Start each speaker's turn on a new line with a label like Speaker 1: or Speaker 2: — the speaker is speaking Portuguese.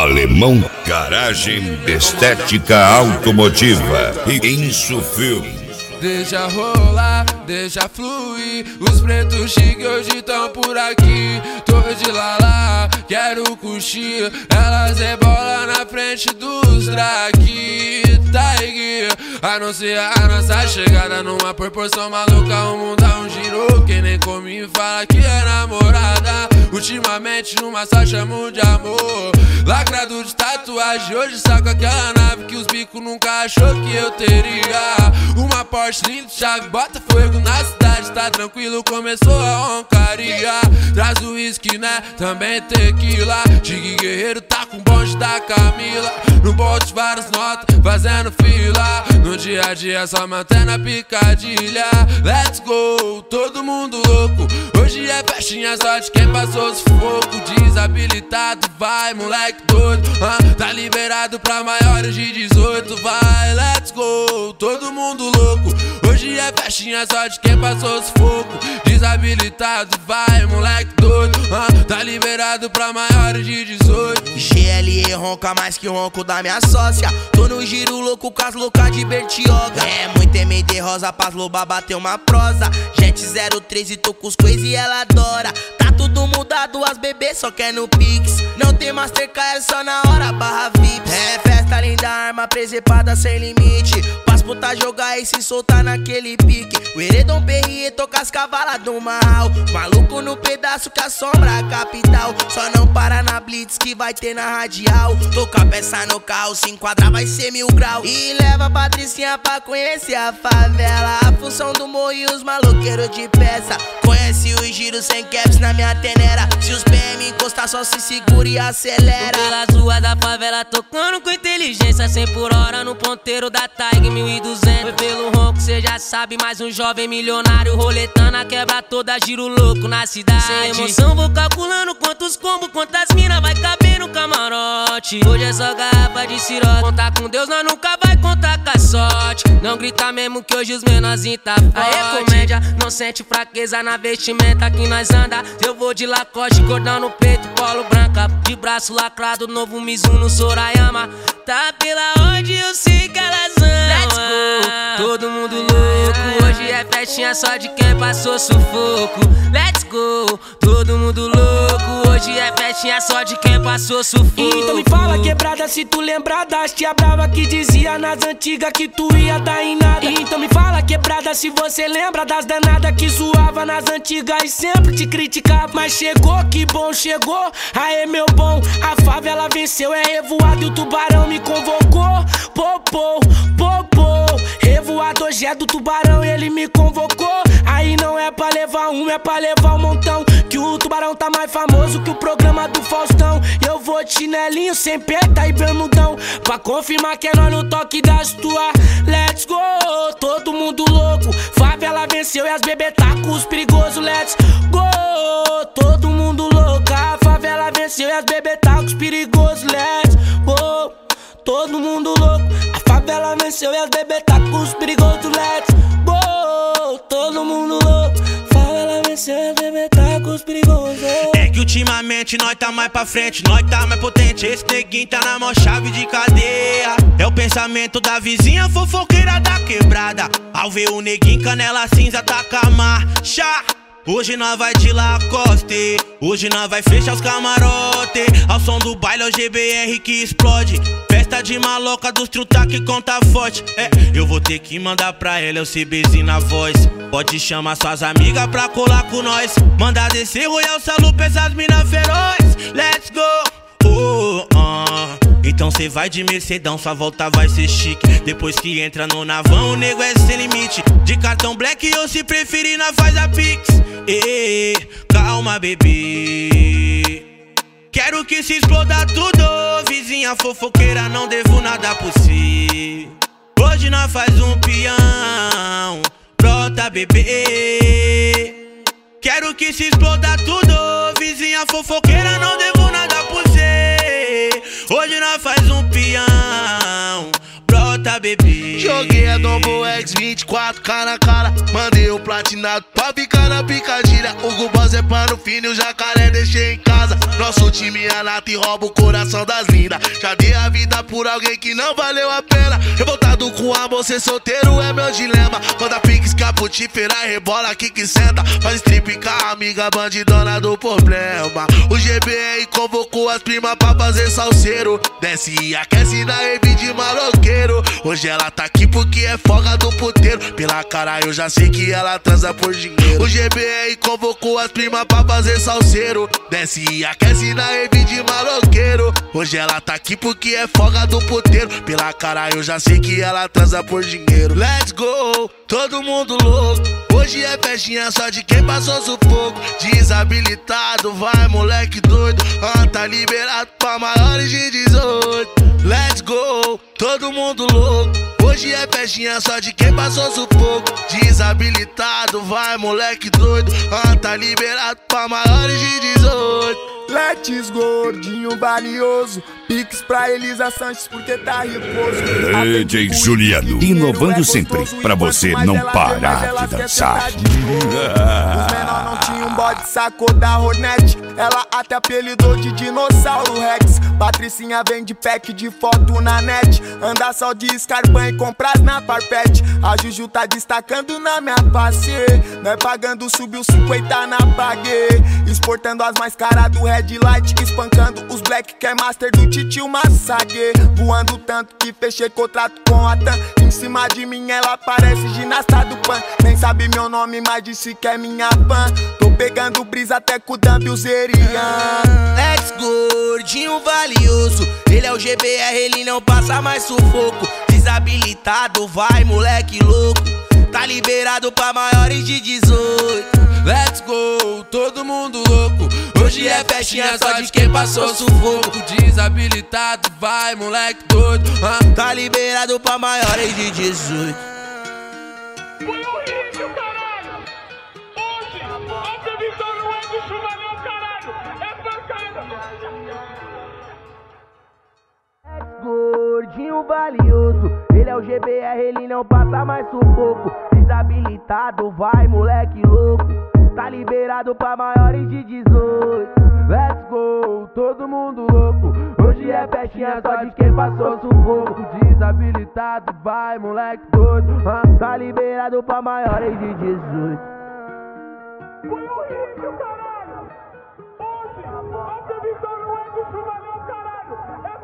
Speaker 1: Alemão Garagem Estética Automotiva e Insufilme.
Speaker 2: Deixa rolar, deixa fluir. Os pretos chiques hoje tão por aqui. Tô de lalá, quero curtir. Elas rebolam na frente dos drag. Anuncia a nossa chegada numa proporção maluca. O mundo é um giro, quem nem comigo fala que é namorada. Ultimamente numa só chamo de amor. Lacrado de tatuagem, hoje saco aquela nave que os bicos nunca achou que eu teria. Uma Porsche linda, chave, bota fogo na cidade. Tá tranquilo, começou a roncaria. Traz o uísque, né, também tequila. Digue Guerreiro tá com o bonde da Camila. No bote várias notas, fazendo fila. No dia a dia só mantendo a picadilha. Let's go, todo mundo louco. Hoje é festinha só de quem passou sufoco. Desabilitado, vai moleque doido. Tá liberado pra maiores de 18. Vai, let's go, todo mundo louco. Hoje é festinha só de quem passou sufoco. Desabilitado, vai moleque doido. Tá liberado pra maiores de 18.
Speaker 3: GLE ronca mais que o ronco da minha sócia. Tô no giro louco com as loucas de Bertioga. É muito MD rosa, pras loba bater uma prosa. Jet 013, tô com os coisas e ela adora. Tá tudo mudado, as bebês só quer no Pix. Não tem Mastercard, é só na hora barra VIPs. É festa linda, arma presepada sem limite. Pras puta jogar e se soltar naquele pique. O Heredon Perrier toca as cavalas do mal. Maluco no pedaço que assombra a capital. Só não para na blitz que vai ter na radial. Toca peça no carro, se enquadrar vai ser 1000 graus. E leva a Patricinha pra conhecer a favela. A função do morro e os maloqueiros de peça. Conhece os giros sem caps na minha tenera. Se os PM encostar só se segura e acelera.
Speaker 4: Pelas ruas da favela tocando com inteligência. 100 por hora no ponteiro da Tiger 1200. Foi pelo ronco, cê já sabe, mais um jovem milionário roletando a quebra toda, giro louco na cidade. Sem emoção vou calculando quantos combos, quantas minas vai caber no camarote. Hoje é só garrafa de cirote. Contar com Deus nós nunca vai contar com a sorte. Não grita mesmo que hoje os menorzinhos tá forte. Aê comédia, não sente fraqueza na vestimenta que nós anda. Eu vou de Lacoste, cordão no peito, polo branca. De braço lacrado, novo Mizuno no Sorayama. Tá pela onde eu sei que elas amam. Let's go, todo mundo louco. Hoje é festinha só de quem passou sufoco. Let's go, todo mundo louco. Hoje é festinha só de quem passou sufoco.
Speaker 5: Então me fala quebrada se tu lembra das tia brava que dizia nas antigas que tu ia dar em nada. Então me fala quebrada se você lembra das danadas que zoava nas antigas e sempre te criticava. Mas chegou, que bom chegou, aê meu bom. A favela venceu, é revoado e o tubarão me convocou. Popô, popô, revoado hoje é do tubarão, ele me convocou. Aí não é pra levar um, é pra levar um montão. Que o tubarão tá mais famoso que o programa do Faustão. Eu vou de chinelinho, sem peta e bermudão, pra confirmar que é nós no toque das tuas. Let's go, todo mundo louco. Favela venceu e as bebê tá com os perigosos. Let's go, todo mundo louco. A favela venceu e as bebê tá com os perigosos. Let's go, todo mundo louco. A favela venceu e as bebê tá com os perigosos. Let's go, todo mundo louco. Favela venceu e as bebê tá com os perigosos.
Speaker 6: É que ultimamente nós tá mais pra frente, nós tá mais potente. Esse neguinho tá na maior chave de cadeia. É o pensamento da vizinha fofoqueira da quebrada. Ao ver o neguinho canela cinza taca a marcha. Hoje nós vai de Lacoste, hoje nós vai fechar os camarote. Ao som do baile é o GBR que explode. Festa de maloca dos truta que conta forte. É, eu vou ter que mandar pra ela o CBzinho na voz. Pode chamar suas amigas pra colar com nós. Manda descer Royal Salu pra essas mina feroz. Let's go, então cê vai de Mercedão, sua volta vai ser chique. Depois que entra no navão, o nego é sem limite. De cartão black ou se preferir, nós faz a Pix. Calma, bebê. Quero que se exploda tudo. Vizinha fofoqueira, não devo nada por si. Hoje nós faz um peão. Brota, bebê. Quero que se exploda tudo. Vizinha fofoqueira, não devo nada por si. Hoje nós faz um peão. Brota, bebê.
Speaker 3: Joguei a Dombo X24
Speaker 7: batucar na cara. Mandei o platinado pra ficar na picadilha. O Gubaz é pano fino e o jacaré deixei em casa. Nosso time é nato e rouba o coração das lindas. Já dei a vida por alguém que não valeu a pena. Revoltado com amor, ser solteiro é meu dilema. Manda piques, caputífera, rebola aqui que senta. Faz strip com a amiga bandidona do problema. O GBR convocou as primas pra fazer salseiro. Desce e aquece na rave de maloqueiro. Hoje ela tá aqui porque é folga do puteiro. Pela cara eu já sei que ela transa por dinheiro. O GBR convocou as primas pra fazer salseiro. Desce e aquece na rave de maloqueiro. Hoje ela tá aqui porque é folga do puteiro. Pela cara eu já sei que ela transa por dinheiro. Let's go, todo mundo louco. Hoje é festinha só de quem passou sufoco. Desabilitado, vai moleque doido. Tá liberado pra maiores de 18. Let's go, todo mundo louco. Hoje é festinha só de quem passou sufoco. Desabilitado, vai moleque doido. Tá liberado pra maiores de 18.
Speaker 8: Let's gordinho valioso. Pix pra Elisa Sanches porque tá ricoso.
Speaker 1: DJ Juliano, inovando sempre pra você não parar de dançar.
Speaker 8: Os menor não tinha um bode, sacou da Hornet. Ela até apelidou de Dinossauro Rex. Patricinha vende pack de foto na net. Anda só de Scarpan e compras na Farfetch. A Juju tá destacando na minha face. Não é pagando, subiu 50 na pague. Exportando as mais caras do Red Light. Espancando os Black que é master do Titio Massague. Voando tanto que fechei contrato com a TAM. Em cima de mim ela parece ginasta do Pan. Nem sabe meu nome, mas disse que é minha fã. Tô pegando brisa até com o Dumbuzerian.
Speaker 3: Let's gordinho valioso. Ele é o GBR, ele não passa mais sufoco. Desabilitado, vai moleque louco. Tá liberado pra maiores de 18.
Speaker 2: Let's go, todo mundo louco. Hoje é festinha só de quem passou sufoco. Desabilitado, vai moleque doido.
Speaker 3: Tá liberado pra maiores de 18.
Speaker 9: Foi horrível, caralho. Hoje, a previsão não é de chuva não, caralho. É pancada.
Speaker 3: Gordinho valioso. Ele é o GBR, ele não passa mais sufoco. Desabilitado, vai moleque louco. Tá liberado pra maiores de 18.
Speaker 2: Let's go, todo mundo louco. Hoje é festinha só de quem passou sufoco. Desabilitado, vai moleque doido.
Speaker 3: Tá liberado pra maiores de 18.
Speaker 9: Foi horrível, caralho. Hoje, a previsão não é de chuva não, caralho. É